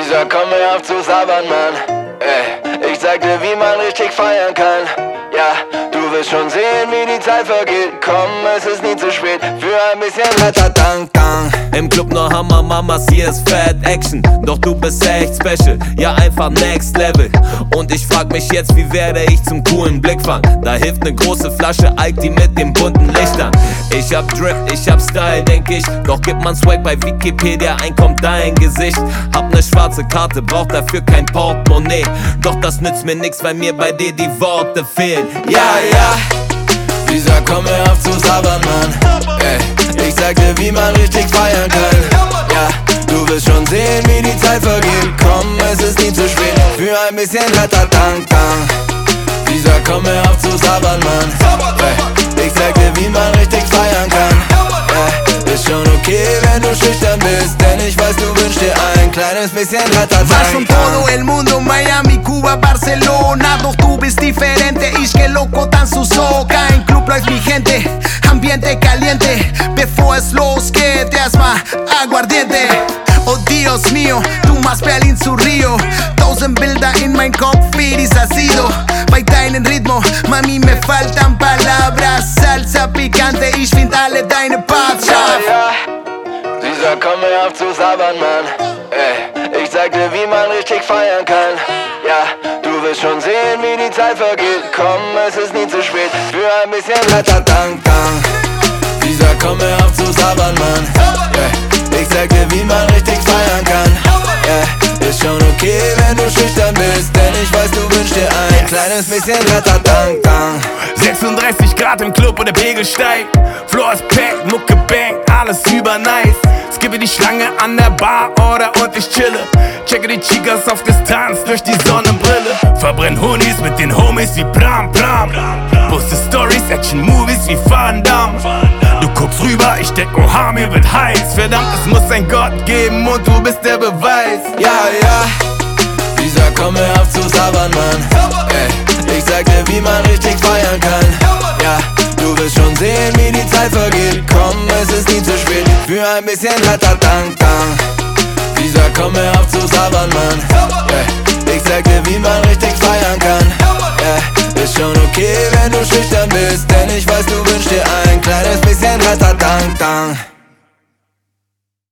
Lisa, komm mir auf zu sabbern, Mann. Ey, ich sag dir, wie man richtig feiern kann. Ja, du wirst schon sehen, wie die Zeit vergeht. Komm, es ist nie zu spät für ein bisschen Ratatang-Tang. Im Club nur Hammer, Mamas, hier ist Fat Action. Doch du bist echt special, ja einfach next level. Und ich frag mich jetzt, wie werde ich zum coolen Blickfang? Da hilft ne große Flasche Alki mit den bunten Lichtern. Ich hab Drip, ich hab Style, denk ich. Doch gibt man Swag bei Wikipedia ein, kommt dein Gesicht. Hab ne schwarze Karte, brauch dafür kein Portemonnaie. Doch das nützt mir nix, weil mir bei dir die Worte fehlen. Ja, Lisa, komm mir auf zu sabbern, Mann. Ey, ich sag dir, wie man richtig feiern kann. Ja, du wirst schon sehen, wie die Zeit vergeht. Komm, es ist nie zu spät für ein bisschen Ratatang-Tang. Lisa, komm mir auf zu sabbern, Mann. Ey, ich sag dir, wie man richtig feiern kann. Ja, ist schon okay, wenn du schüchtern bist, denn ich weiß, du wünschst dir ein kleines bisschen Ratatang-Tang. Vas con todo el mundo, Miami, Cuba, Barcelona. Doch du bist diferente, ich que loco tan su soca. Im Club läuft mi gente, ambiente caliente. Bevor es losgeht, erstmal Aguardiente. Oh Dios mío, du machst Berlin zu Rio. 1000 Bilder in mein Kopf, wie dieser Sido. Bei deinem Ritmo, Mami, me faltan palabras. Salsa picante, ich find alle deine Parts scharf. Ja, Lisa, komm mir auf zu sabbern, Mann. Ey, ich sag dir, wie man richtig feiern kann. Ja, du wirst schon sehen, wie die Zeit vergeht. Komm, es ist nie zu spät für ein bisschen Ratatang-Tang. Lisa, komm mir auf zu sabbern, Mann. Ich sag dir, wie man richtig feiern kann. Ja, ist schon okay, wenn du schüchtern bist, denn ich weiß, du wünschst dir ein kleines bisschen Ratatang-Tang. 36 Grad im Club und der Pegel steigt. Floor ist packed, Mucke bang, alles über nice. Skippe die Schlange an der Bar und ich chille. Checke die Chicas auf Distanz durch die Sonnenbrille. Verbrenn Honis mit den Homies wie Bram Bram. Poste Stories, Action Movies wie Van Damme. Du guckst rüber, ich denk, oha, mir wird heiß. Verdammt, es muss ein Gott geben und du bist der Beweis. Ja, Lisa, komm mir auf zu sabbern, Mann. Ey, ich sag dir, wie man richtig feiern kann. Ja, du wirst schon sehen, wie die Zeit vergeht. Komm, es ist nie zu spät für ein bisschen Ratatang-Tang. Lisa, komm mir auf zu sabbern, Mann. Ich sag dir, wie man richtig feiern kann. Ja, ist schon okay, wenn du schüchtern bist, denn ich weiß, du wünschst dir ein kleines bisschen Ratatang-Tang.